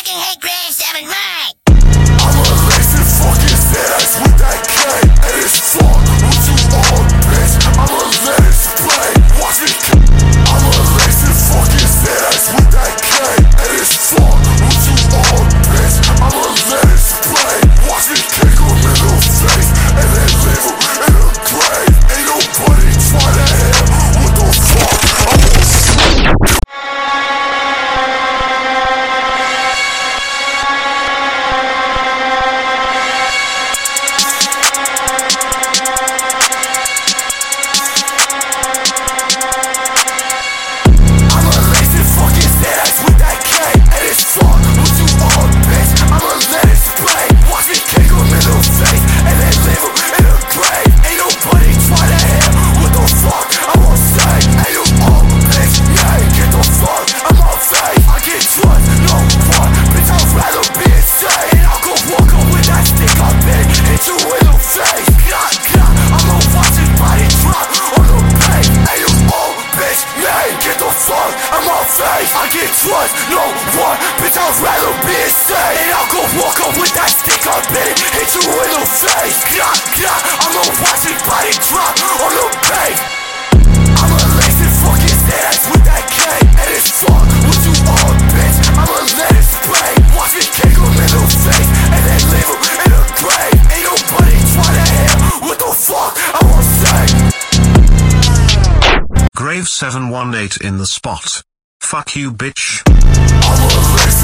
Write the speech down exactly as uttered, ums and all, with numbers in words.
fucking hate Grave seven Mike. I'm a lazy fucking ass with that K, and it's fuck what you on, bitch. I'ma let it spray. Watch me. I'm a lazy fucking ass with that K, and it's fuck what you on, bitch. I'ma let it spray. Watch me kick him in the face, and then leave him in a grave. Ain't nobody try to help. What the fuck? I'm gonna I get trust, no one, bitch, I'd rather be insane. And I'll go walk up with that stick up in it, hit you in the face. Gah, gah, I'ma watch his body drop on the bank. I'm a lazy fucking ass with that K, and it's fuck what you on, bitch. I'ma let it spray. Watch me kick him in the face, and then leave him in a grave. Ain't nobody try to hear what the fuck I wanna say. Grave seven one eight in the spot. Fuck you, bitch. I'm a lazy